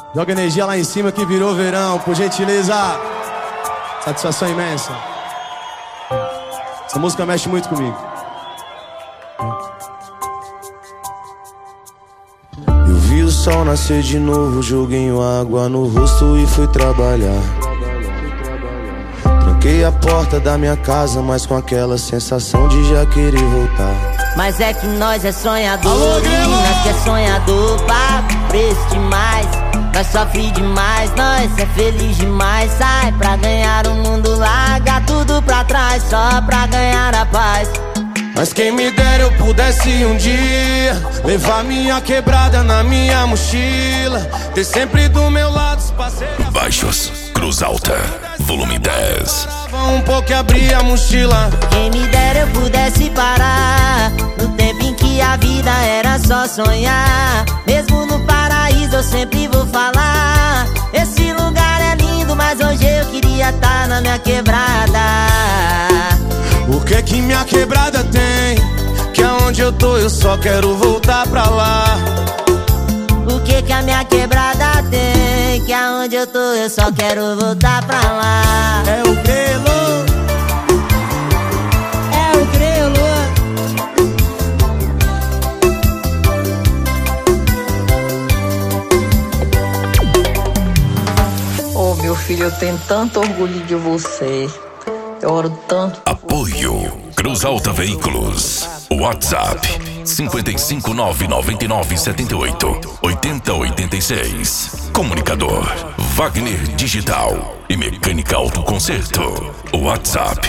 Joga energia lá em cima que virou verão, por gentileza. Satisfação imensa. Essa música mexe muito comigo. Eu vi o sol nascer de novo, joguei água no rosto e fui trabalhar. Tranquei a porta da minha casa, mas com aquela sensação de já querer voltar. Mas é que nós é sonhador, nós que é sonhador, pago preço demais. Nós sofre demais, nós é feliz demais. Sai pra ganhar o mundo, larga tudo pra trás, só pra ganhar a paz. Mas quem me dera eu pudesse um dia levar minha quebrada na minha mochila, ter sempre do meu lado os parceiros. Baixos, Cruz Alta, volume 10. Um pouco e abrir a mochila. Quem me dera eu pudesse parar no tempo em que a vida era só sonhar. Mesmo no paraíso eu sempre vou falar, esse lugar é lindo, mas hoje eu queria estar na minha quebrada. O que que minha quebrada tem? Que aonde eu tô eu só quero voltar pra lá. O que que a minha quebrada tem? Que aonde eu tô eu só quero voltar pra lá. É o Grelo. É o Grelo. Oh, meu filho, eu tenho tanto orgulho de você. Eu oro tanto. Apoio Cruz Alta Veículos. WhatsApp 55999788086. Comunicador Wagner Digital e Mecânica Autoconcerto. WhatsApp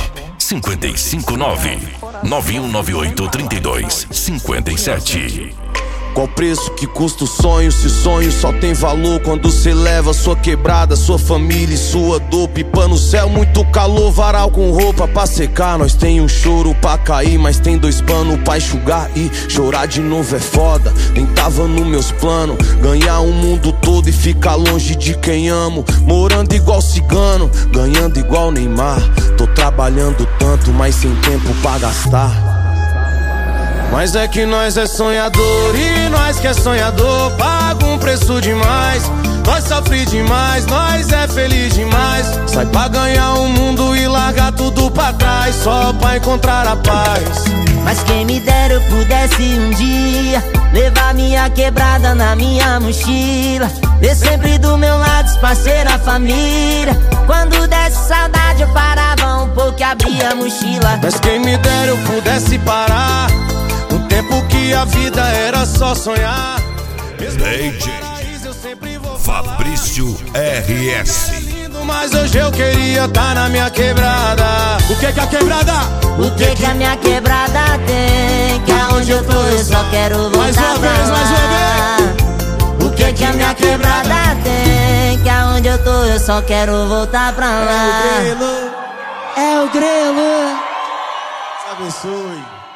55991983257. Qual preço que custa o sonho? Se sonho só tem valor quando cê leva sua quebrada, sua família e sua dor. Pipa no céu, muito calor, varal com roupa pra secar. Nós tem um choro pra cair, mas tem dois panos pra enxugar. E chorar de novo é foda, nem tava nos meus planos. Ganhar o mundo todo e ficar longe de quem amo. Morando igual cigano, ganhando igual Neymar. Tô trabalhando tanto, mas sem tempo pra gastar. Mas é que nós é sonhador e nós que é sonhador paga um preço demais. Nós sofre demais, nós é feliz demais. Sai pra ganhar o mundo e largar tudo pra trás, só pra encontrar a paz. Mas quem me dera eu pudesse um dia levar minha quebrada na minha mochila, ter sempre do meu lado os parceiros, a família. Quando desse saudade eu parava um pouco e abria a mochila. Mas quem me dera eu pudesse parar no tempo que a vida era só sonhar. DJ Fabrício RS. Mas hoje eu queria estar na minha quebrada. O que que a quebrada? O que que a minha quebrada tem? Que aonde eu tô eu só quero voltar mais uma pra vez, lá. mais uma vez. O que que a minha quebrada tem? Que aonde eu tô eu só quero voltar pra lá. É o Grelo. É o Grelo. Deus abençoe.